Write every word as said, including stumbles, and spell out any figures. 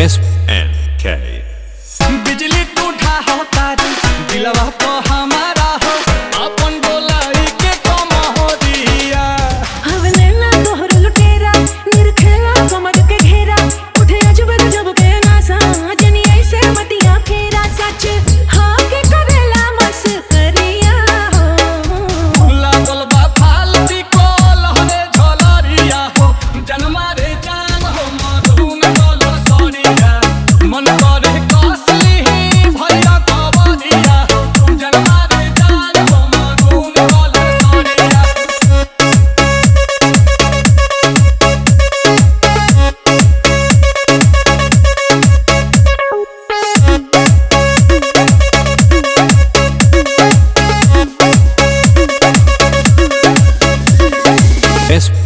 S N K बिजली टूटा हो तारी दिलवा तो हमारा हो अपन बोलाई के कम हो दिया हवले ना तोहर लुटेरा निरखेला कमर के घेरा उठे अजब गजब के नासा जनी ऐसे बतिया फेरा सच हाँ के करेला मस करिया हो लागल बा फालती को लहरे झलरिया हो जन्मा रे जान हो मधुन बोलो सरिया मन करे कसली भरिया कबरिया जन्मा रे जान हो मधुन बोलो सरिया S